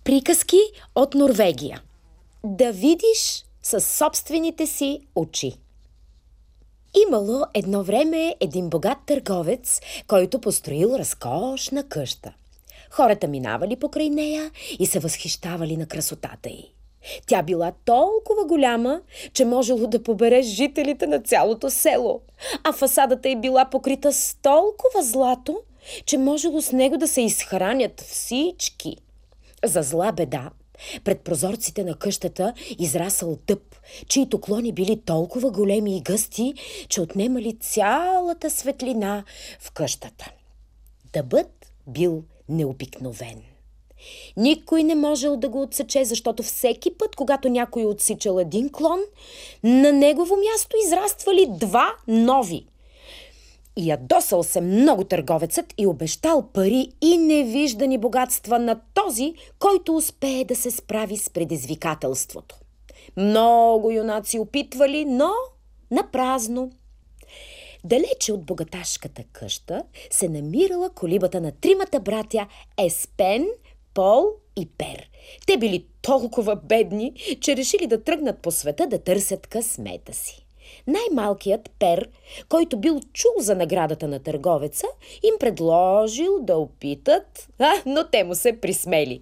Приказки от Норвегия. Да видиш със собствените си очи. Имало едно време един богат търговец, който построил разкошна къща. Хората минавали покрай нея и се възхищавали на красотата й. Тя била толкова голяма, че можело да побере жителите на цялото село, а фасадата й била покрита с толкова злато, че можело с него да се изхранят всички. За зла беда, пред прозорците на къщата израсъл дъб, чието клони били толкова големи и гъсти, че отнемали цялата светлина в къщата. Дъбът бил необикновен. Никой не можел да го отсече, защото всеки път, когато някой отсичал един клон, на негово място израствали два нови. Ядосал се много търговецът и обещал пари и невиждани богатства на този, който успее да се справи с предизвикателството. Много юнаци опитвали, но напразно. Далече от богаташката къща се намирала колибата на тримата братя Еспен, Пол и Пер. Те били толкова бедни, че решили да тръгнат по света да търсят късмета си. Най-малкият Пер, който бил чул за наградата на търговеца, им предложил да опитат, но те му се присмели.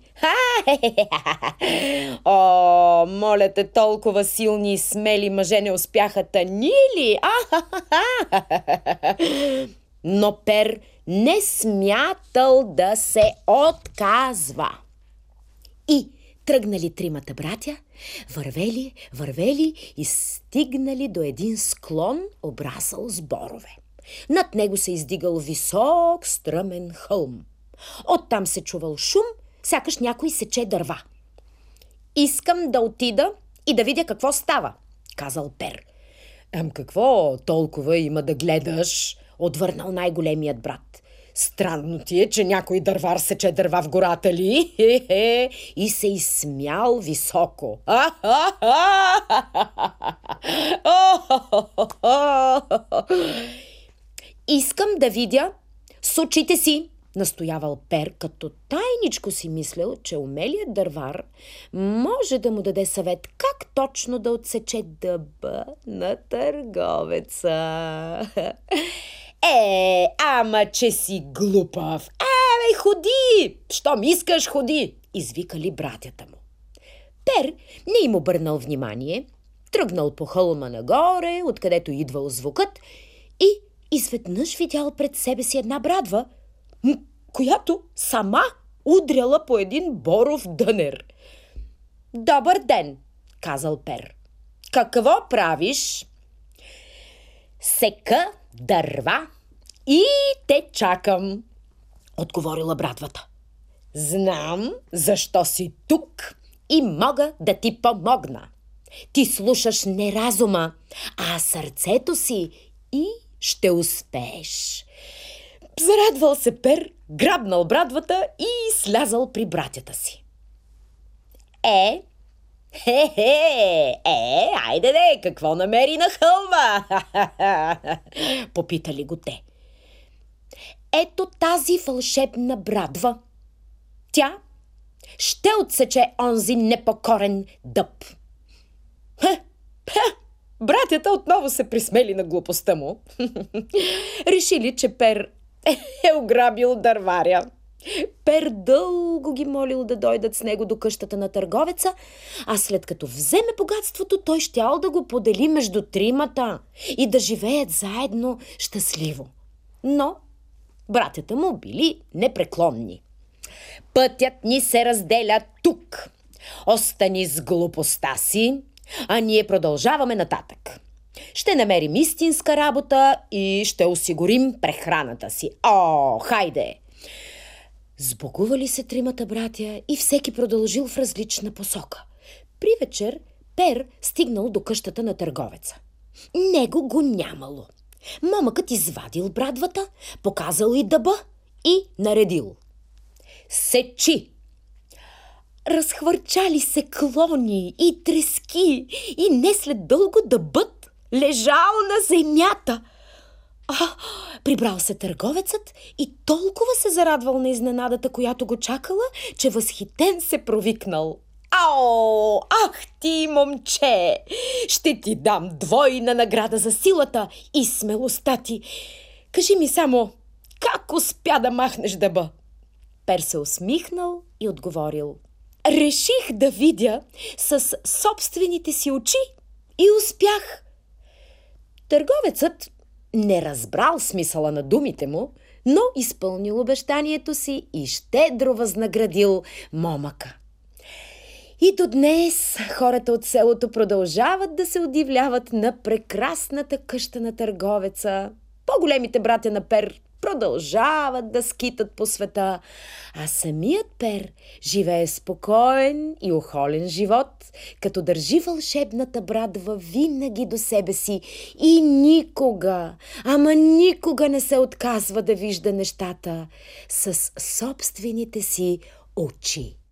О, моля те, толкова силни и смели мъже не успяха тани ли? Но Пер не смятал да се отказва. И тръгнали тримата братя, вървели и стигнали до един склон, обрасъл с борове. Над него се издигал висок, стръмен хълм. Оттам се чувал шум, сякаш някой сече дърва. «Искам да отида и да видя какво става», казал Пер. Какво толкова има да гледаш?» отвърнал най-големият брат. «Странно ти е, че някой дървар сече дърва в гората ли?» И се изсмял високо. «Искам да видя с очите си», настоявал Пер, като тайничко си мислял, че умелият дървар може да му даде съвет как точно да отсече дъба на търговеца. Ама че си глупав! Ходи! Щом искаш, ходи! Извикали братята му. Пер не им обърнал внимание, тръгнал по хълма нагоре, откъдето идвал звукът, и изведнъж видял пред себе си една брадва, която сама удряла по един боров дънер. «Добър ден», казал Пер. «Какво правиш?» «Сека дърва и те чакам», отговорила брадвата. «Знам защо си тук и мога да ти помогна. Ти слушаш не разума, а сърцето си и ще успееш». Зарадвал се Пер, грабнал брадвата и слязал при братята си. Айде де, какво намери на хълма? Попитали го те. Ето тази вълшебна брадва. Тя ще отсече онзи непокорен дъб. Братята отново се присмели на глупостта му. Решили, че Пер е ограбил дърваря. Пер дълго ги молил да дойдат с него до къщата на търговеца, а след като вземе богатството, той щял да го подели между тримата и да живеят заедно щастливо. Но братята му били непреклонни. «Пътят ни се разделя тук. Остани с глупостта си, а ние продължаваме нататък. Ще намерим истинска работа и ще осигурим прехраната си. Хайде!» Сбогували се тримата братя и всеки продължил в различна посока. При вечер Пер стигнал до къщата на търговеца. Него го нямало. Момъкът извадил брадвата, показал и дъба и наредил: «Сечи!» Разхвърчали се клони и трески и не след дълго дъбът лежал на земята. Прибрал се търговецът и толкова се зарадвал на изненадата, която го чакала, че възхитен се провикнал: Ао, ах ти, момче! Ще ти дам двойна награда за силата и смелостта ти. Кажи ми само, как успя да махнеш дъба? Пер се усмихнал и отговорил: реших да видя с собствените си очи и успях. Търговецът не разбрал смисъла на думите му, но изпълнил обещанието си и щедро възнаградил момъка. И до днес хората от селото продължават да се удивляват на прекрасната къща на търговеца. По-големите братя на Пер продължават да скитат по света, а самият Пер живее спокоен и ухолен живот, като държи вълшебната брадва винаги до себе си и никога, ама никога не се отказва да вижда нещата с собствените си очи.